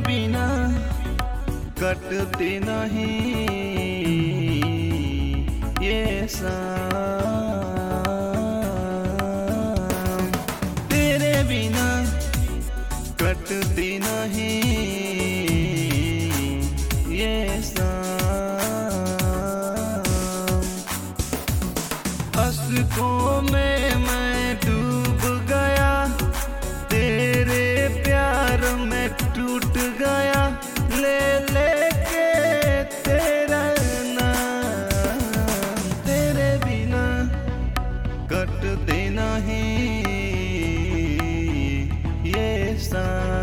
बिना कटती नहीं ये शाम, तेरे बिना कटती नहीं ये शाम। अश्कों में मैं डूब गया, तेरे प्यार में टूट गया, ले लेके तेरा नाम। तेरे बिना कटते नहीं ये शाम।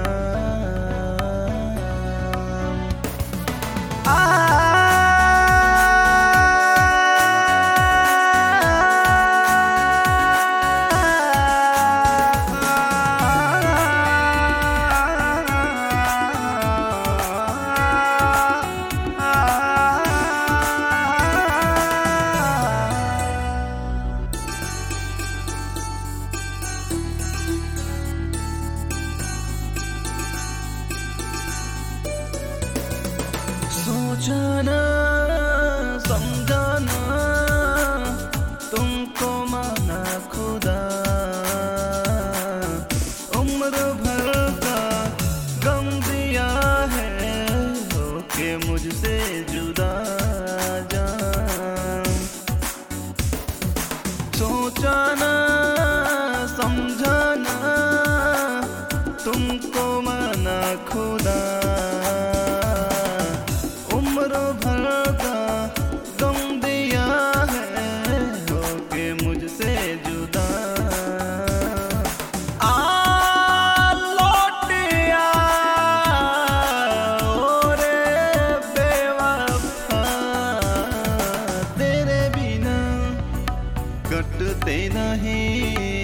सोचना समझाना तुमको माना खुदा, उम्र भर का गम दिया है होके मुझसे जुदा जान। सोचना समझाना तुमको माना खुदा, उम्र भर का गम दिया है होके मुझसे जुदा। लौटिया ओ रे बेवफा, तेरे बिना कटते नहीं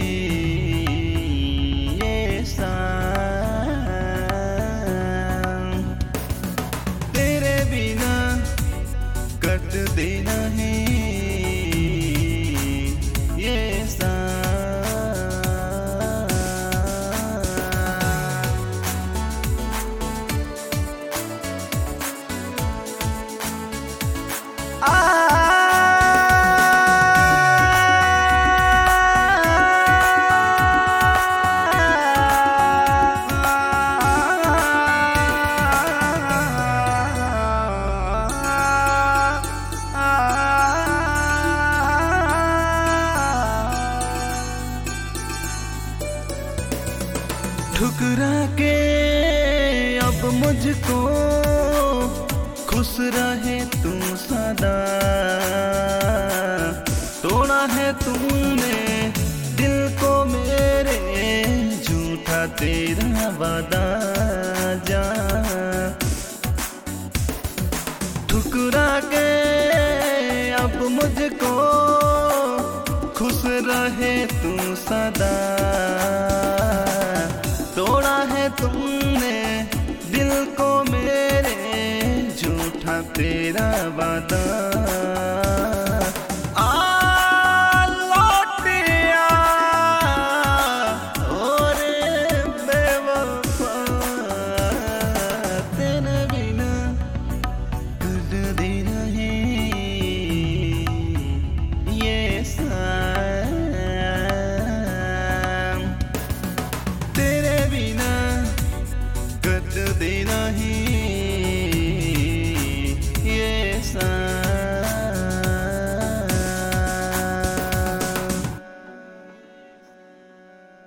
ये शाम, तेरे बिना कटते नहीं ये शाम। ठुकरा के अब मुझको खुश रहे तू सदा, तोड़ा है तूने दिल को मेरे झूठा तेरा वादा जा। ठुकरा के अब मुझको खुश रहे तू सदा, तोड़ा है तुमने दिल को मेरे झूठा तेरा वादा। लौटिया ओ रे बेवफा, तेरे बिना कटती नहीं ये शाम, तेरे बिना कटती नहीं।